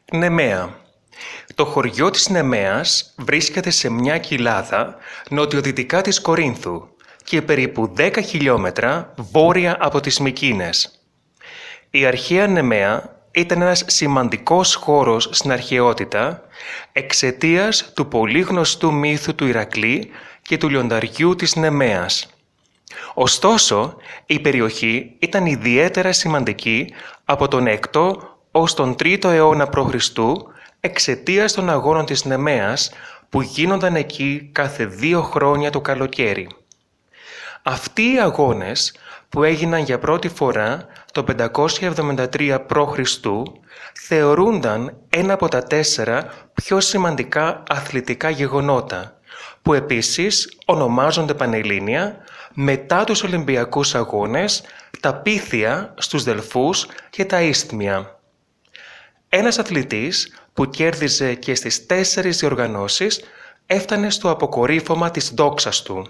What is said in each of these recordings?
Νεμαία. Το χωριό της Νεμαίας βρίσκεται σε μια κοιλάδα νοτιοδυτικά της Κορίνθου και περίπου 10 χιλιόμετρα βόρεια από τις Μυκήνες. Η αρχαία Νεμαία ήταν ένας σημαντικός χώρος στην αρχαιότητα εξαιτίας του πολύ γνωστού μύθου του Ηρακλή και του λιονταριού της Νεμαίας. Ωστόσο, η περιοχή ήταν ιδιαίτερα σημαντική από τον 6ο ως τον 3ο αιώνα π.Χ. εξαιτίας των αγώνων της Νεμαίας που γίνονταν εκεί κάθε 2 χρόνια το καλοκαίρι. Αυτοί οι αγώνες που έγιναν για πρώτη φορά το 573 π.Χ. θεωρούνταν ένα από τα 4 πιο σημαντικά αθλητικά γεγονότα που επίσης ονομάζονται πανελλήνια μετά τους Ολυμπιακούς Αγώνες, τα Πύθια στους Δελφούς και τα Ίσθμια. Ένας αθλητής που κέρδιζε και στις 4 διοργανώσεις έφτανε στο αποκορύφωμα της δόξας του.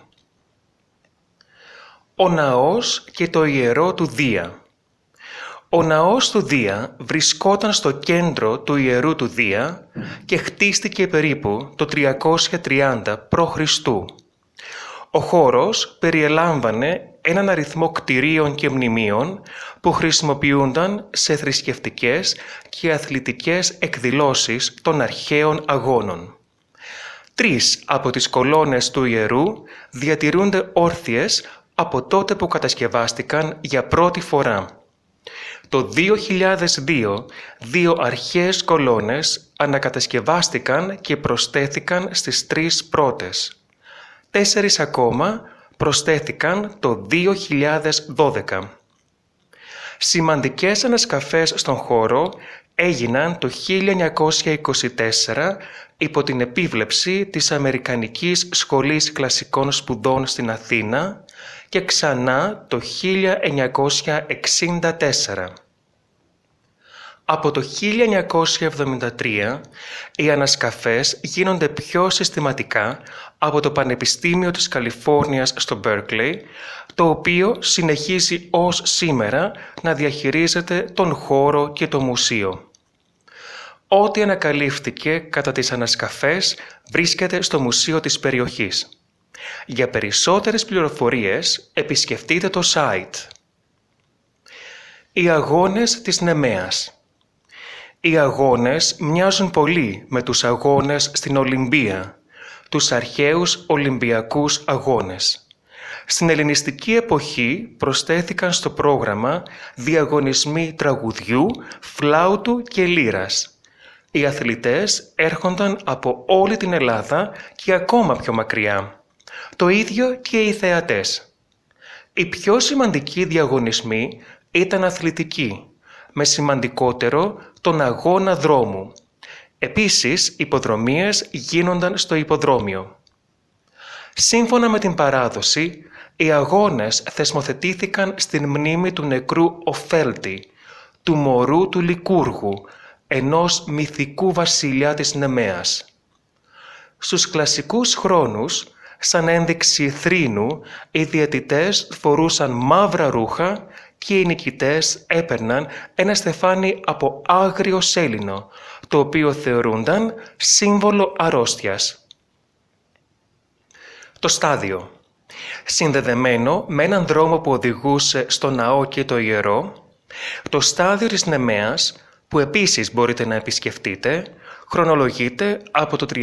Ο ναός και το ιερό του Δία. Ο ναός του Δία βρισκόταν στο κέντρο του ιερού του Δία και χτίστηκε περίπου το 330 π.Χ. Ο χώρος περιελάμβανε έναν αριθμό κτηρίων και μνημείων που χρησιμοποιούνταν σε θρησκευτικές και αθλητικές εκδηλώσεις των αρχαίων αγώνων. 3 από τις κολόνες του ιερού διατηρούνται όρθιες από τότε που κατασκευάστηκαν για πρώτη φορά. Το 2002, 2 αρχαίες κολόνες ανακατασκευάστηκαν και προσθέθηκαν στις 3 πρώτες. 4 ακόμα προσθέθηκαν το 2012. Σημαντικές ανασκαφές στον χώρο έγιναν το 1924 υπό την επίβλεψη της Αμερικανικής Σχολής Κλασικών Σπουδών στην Αθήνα και ξανά το 1964. Από το 1973 οι ανασκαφές γίνονται πιο συστηματικά από το Πανεπιστήμιο της Καλιφόρνιας στο Μπέρκλεϊ, το οποίο συνεχίζει ως σήμερα να διαχειρίζεται τον χώρο και το μουσείο. Ό,τι ανακαλύφθηκε κατά τις ανασκαφές βρίσκεται στο μουσείο της περιοχής. Για περισσότερες πληροφορίες επισκεφτείτε το site. Οι αγώνες της Νεμαίας. Οι αγώνες μοιάζουν πολύ με τους αγώνες στην Ολυμπία, τους αρχαίους Ολυμπιακούς Αγώνες. Στην ελληνιστική εποχή προσθέθηκαν στο πρόγραμμα διαγωνισμοί τραγουδιού, φλάουτου και λύρας. Οι αθλητές έρχονταν από όλη την Ελλάδα και ακόμα πιο μακριά. Το ίδιο και οι θεατές. Οι πιο σημαντικοί διαγωνισμοί ήταν αθλητικοί, με σημαντικότερο τον αγώνα δρόμου. Επίσης, υποδρομίες γίνονταν στο υποδρόμιο. Σύμφωνα με την παράδοση, οι αγώνες θεσμοθετήθηκαν στην μνήμη του νεκρού Οφέλτη, του μωρού του Λικούργου, ενός μυθικού βασιλιά της Νεμαίας. Στους κλασικούς χρόνους, σαν ένδειξη θρήνου, οι διαιτητές φορούσαν μαύρα ρούχα και οι νικητές έπαιρναν ένα στεφάνι από άγριο σέλινο, το οποίο θεωρούνταν σύμβολο αρρώστιας. Το στάδιο. Συνδεδεμένο με έναν δρόμο που οδηγούσε στο ναό και το ιερό, το στάδιο της Νεμαίας, που επίσης μπορείτε να επισκεφτείτε, χρονολογείται από το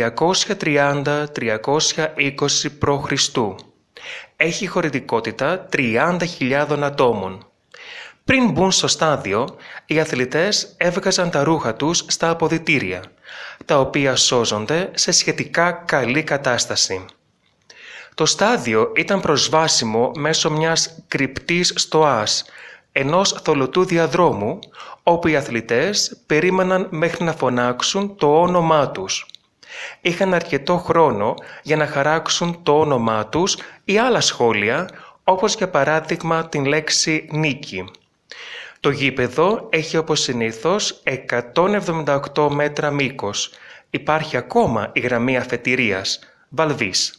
330-320 π.Χ. Έχει χωρητικότητα 30.000 ατόμων. Πριν μπουν στο στάδιο, οι αθλητές έβγαζαν τα ρούχα τους στα αποδυτήρια, τα οποία σώζονται σε σχετικά καλή κατάσταση. Το στάδιο ήταν προσβάσιμο μέσω μιας κρυπτής στοάς, ενός θολωτού διαδρόμου, όπου οι αθλητές περίμεναν μέχρι να φωνάξουν το όνομά τους. Είχαν αρκετό χρόνο για να χαράξουν το όνομά τους ή άλλα σχόλια, όπως για παράδειγμα την λέξη «νίκη». Το γήπεδο έχει όπως συνήθως 178 μέτρα μήκος. Υπάρχει ακόμα η γραμμή αφετηρίας, βαλβής.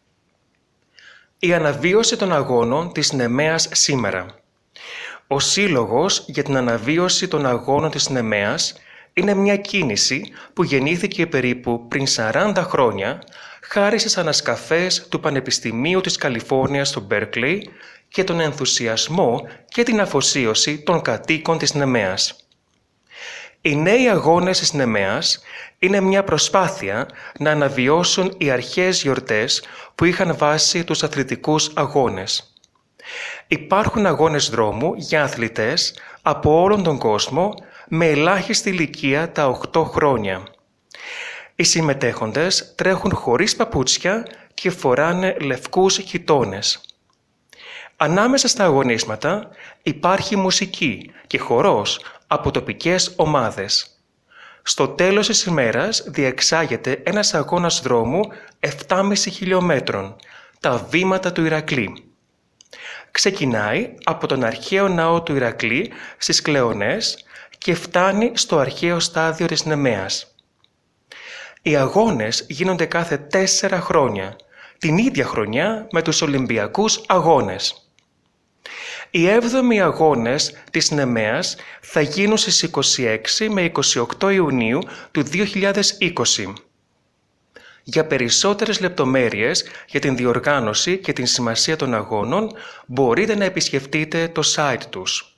Η αναβίωση των αγώνων της Νεμαίας σήμερα. Ο Σύλλογος για την Αναβίωση των Αγώνων της Νεμαίας είναι μια κίνηση που γεννήθηκε περίπου πριν 40 χρόνια χάρη στις ανασκαφές του Πανεπιστημίου της Καλιφόρνιας στο Berkeley και τον ενθουσιασμό και την αφοσίωση των κατοίκων της Νεμέας. Οι νέοι αγώνες της Νεμέας είναι μια προσπάθεια να αναβιώσουν οι αρχαίες γιορτές που είχαν βάσει τους αθλητικούς αγώνες. Υπάρχουν αγώνες δρόμου για αθλητές από όλον τον κόσμο με ελάχιστη ηλικία τα 8 χρόνια. Οι συμμετέχοντες τρέχουν χωρίς παπούτσια και φοράνε λευκούς χιτώνες. Ανάμεσα στα αγωνίσματα υπάρχει μουσική και χορός από τοπικές ομάδες. Στο τέλος της ημέρας διεξάγεται ένας αγώνας δρόμου 7,5 χιλιόμετρων, τα βήματα του Ηρακλή. Ξεκινάει από τον αρχαίο ναό του Ηρακλή στις Κλεονές και φτάνει στο αρχαίο στάδιο της Νεμέας. Οι αγώνες γίνονται κάθε 4 χρόνια, την ίδια χρονιά με τους Ολυμπιακούς Αγώνες. Οι 7οι αγώνες της Νεμέας θα γίνουν στις 26 με 28 Ιουνίου του 2020. Για περισσότερες λεπτομέρειες για την διοργάνωση και την σημασία των αγώνων μπορείτε να επισκεφτείτε το site τους.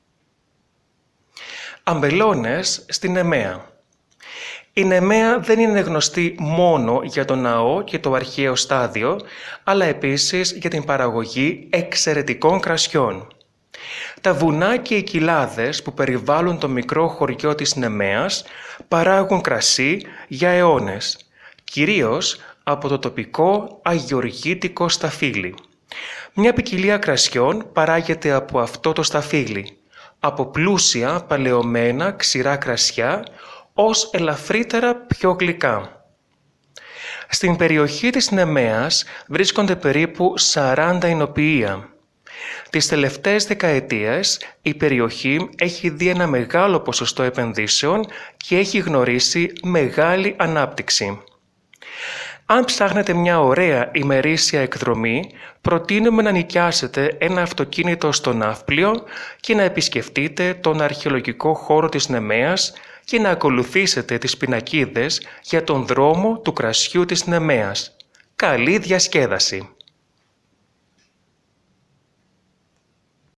Αμπελώνες στη Νεμέα. Η Νεμέα δεν είναι γνωστή μόνο για το ναό και το αρχαίο στάδιο, αλλά επίσης για την παραγωγή εξαιρετικών κρασιών. Τα βουνά και οι κοιλάδες που περιβάλλουν το μικρό χωριό της Νεμέας παράγουν κρασί για αιώνες, κυρίως από το τοπικό αγιοργήτικο σταφύλι. Μια ποικιλία κρασιών παράγεται από αυτό το σταφύλι, από πλούσια παλαιωμένα ξηρά κρασιά ως ελαφρύτερα πιο γλυκά. Στην περιοχή της Νεμέας βρίσκονται περίπου 40 εινοποιεία. Τις τελευταίες δεκαετίες η περιοχή έχει δει ένα μεγάλο ποσοστό επενδύσεων και έχει γνωρίσει μεγάλη ανάπτυξη. Αν ψάχνετε μια ωραία ημερήσια εκδρομή, προτείνουμε να νοικιάσετε ένα αυτοκίνητο στο Ναύπλιο και να επισκεφτείτε τον αρχαιολογικό χώρο της Νεμέας και να ακολουθήσετε τις πινακίδες για τον δρόμο του κρασιού της Νεμέας. Καλή διασκέδαση!